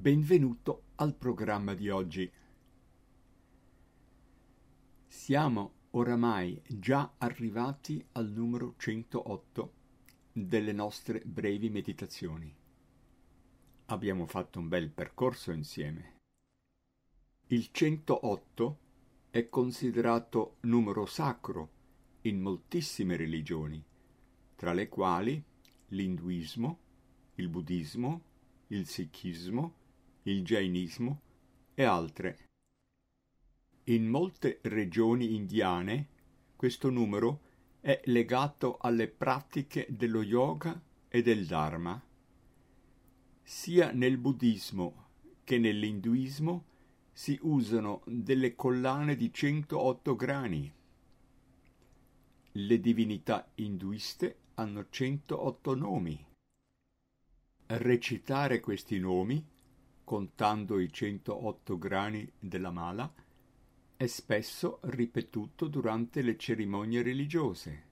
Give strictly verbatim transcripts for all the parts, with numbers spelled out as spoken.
Benvenuto al programma di oggi. Siamo oramai già arrivati al numero centootto delle nostre brevi meditazioni. Abbiamo fatto un bel percorso insieme. Il centootto è considerato numero sacro in moltissime religioni, tra le quali l'induismo, il buddismo, il sikhismo, il jainismo e altre. In molte regioni indiane questo numero è legato alle pratiche dello yoga e del dharma. Sia nel buddismo che nell'induismo si usano delle collane di centootto grani. Le divinità induiste hanno centootto nomi. Recitare questi nomi, contando i centootto grani della mala, è spesso ripetuto durante le cerimonie religiose.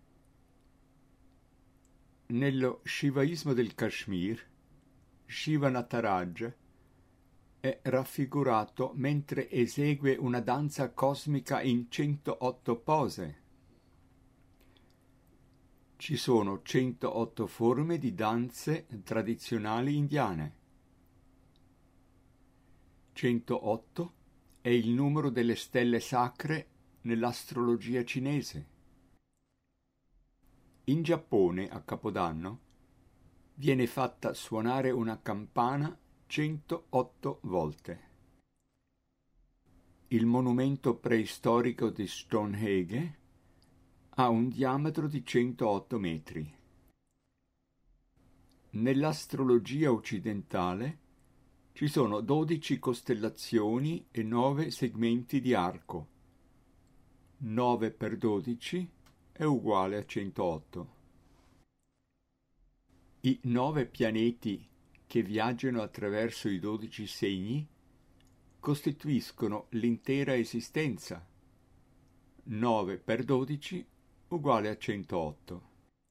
Nello shivaismo del Kashmir, Shiva Nataraj è raffigurato mentre esegue una danza cosmica in centootto pose. Ci sono centootto forme di danze tradizionali indiane. centootto è il numero delle stelle sacre nell'astrologia cinese. In Giappone, a Capodanno, viene fatta suonare una campana centootto volte. Il monumento preistorico di Stonehenge ha un diametro di centootto metri. Nell'astrologia occidentale ci sono dodici costellazioni e nove segmenti di arco. nove per dodici è uguale a centootto. I nove pianeti che viaggiano attraverso i dodici segni costituiscono l'intera esistenza. nove per dodici uguale a centootto.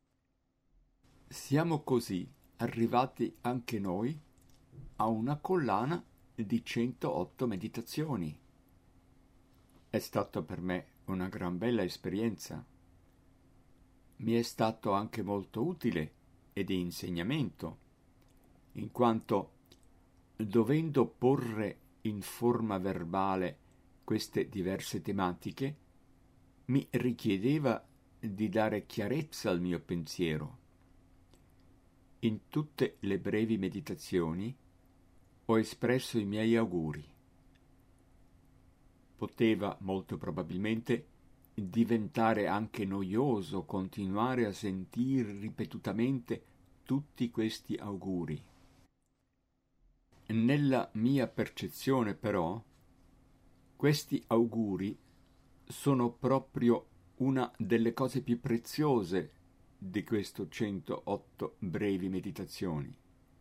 Siamo così arrivati anche noi a una collana di centootto meditazioni. È stata per me una gran bella esperienza. Mi è stato anche molto utile e di insegnamento, in quanto, dovendo porre in forma verbale queste diverse tematiche, mi richiedeva di dare chiarezza al mio pensiero. In tutte le brevi meditazioni ho espresso i miei auguri. Poteva molto probabilmente diventare anche noioso continuare a sentire ripetutamente tutti questi auguri. Nella mia percezione, però, questi auguri sono proprio una delle cose più preziose di questo centootto brevi meditazioni.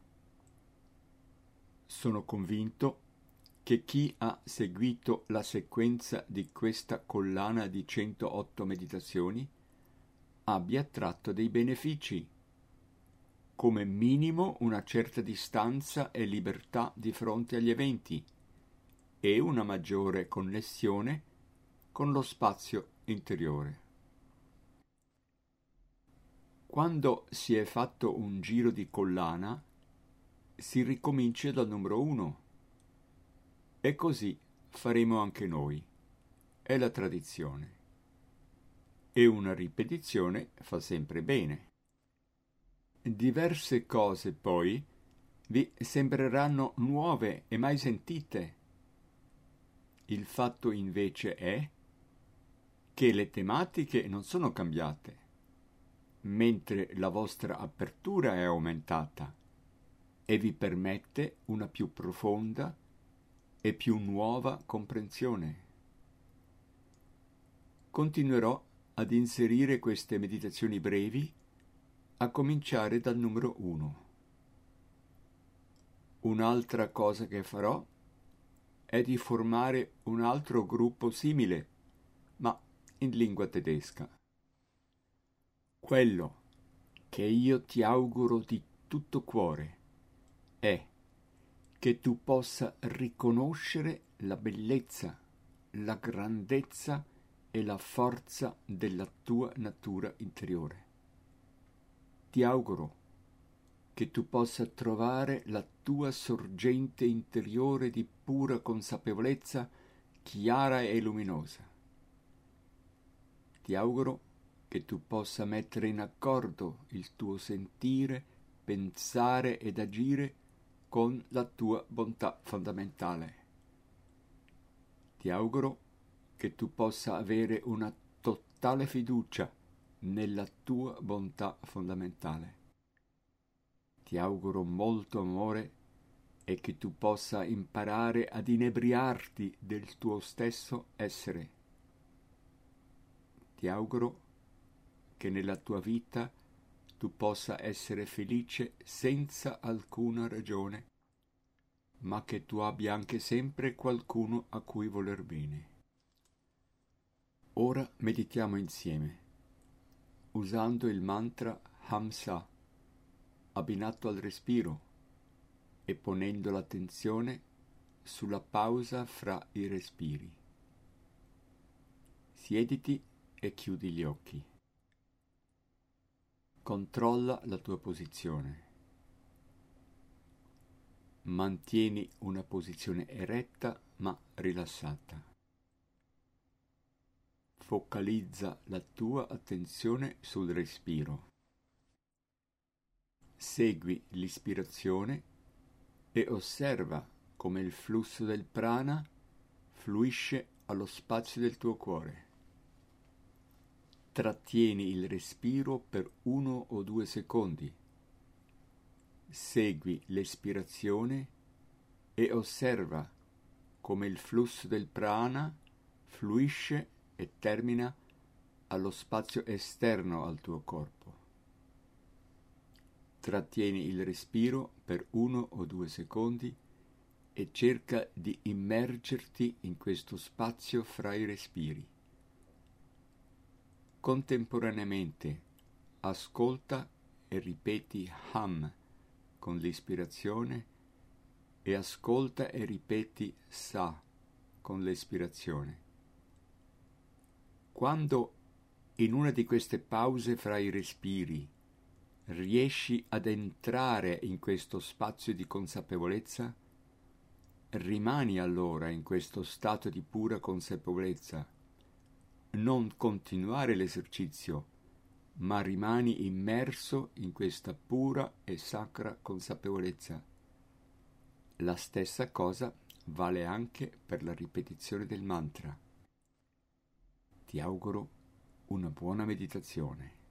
Sono convinto che chi ha seguito la sequenza di questa collana di centootto meditazioni abbia tratto dei benefici, come minimo una certa distanza e libertà di fronte agli eventi e una maggiore connessione con lo spazio interiore. Quando si è fatto un giro di collana, si ricomincia dal numero uno. E così faremo anche noi. È la tradizione. E una ripetizione fa sempre bene. Diverse cose, poi, vi sembreranno nuove e mai sentite. Il fatto invece è che le tematiche non sono cambiate, mentre la vostra apertura è aumentata e vi permette una più profonda e più nuova comprensione. Continuerò ad inserire queste meditazioni brevi a cominciare dal numero uno. Un'altra cosa che farò è di formare un altro gruppo simile, ma in lingua tedesca. Quello che io ti auguro di tutto cuore è che tu possa riconoscere la bellezza, la grandezza e la forza della tua natura interiore. Ti auguro che tu possa trovare la tua sorgente interiore di pura consapevolezza, chiara e luminosa. Ti auguro che tu possa mettere in accordo il tuo sentire, pensare ed agire con la tua bontà fondamentale. Ti auguro che tu possa avere una totale fiducia nella tua bontà fondamentale. Ti auguro molto amore e che tu possa imparare ad inebriarti del tuo stesso essere. Ti auguro che nella tua vita tu possa essere felice senza alcuna ragione, ma che tu abbia anche sempre qualcuno a cui voler bene. Ora meditiamo insieme, usando il mantra Hamsa, abbinato al respiro e ponendo l'attenzione sulla pausa fra i respiri. Siediti e chiudi gli occhi. Controlla la tua posizione. Mantieni una posizione eretta ma rilassata. Focalizza la tua attenzione sul respiro. Segui l'ispirazione e osserva come il flusso del prana fluisce allo spazio del tuo cuore. Trattieni il respiro per uno o due secondi. Segui l'espirazione e osserva come il flusso del prana fluisce e termina allo spazio esterno al tuo corpo. Trattieni il respiro per uno o due secondi e cerca di immergerti in questo spazio fra i respiri. Contemporaneamente ascolta e ripeti Ham con l'ispirazione e ascolta e ripeti Sa con l'espirazione. Quando in una di queste pause fra i respiri riesci ad entrare in questo spazio di consapevolezza, rimani allora in questo stato di pura consapevolezza. Non continuare l'esercizio, ma rimani immerso in questa pura e sacra consapevolezza. La stessa cosa vale anche per la ripetizione del mantra. Ti auguro una buona meditazione.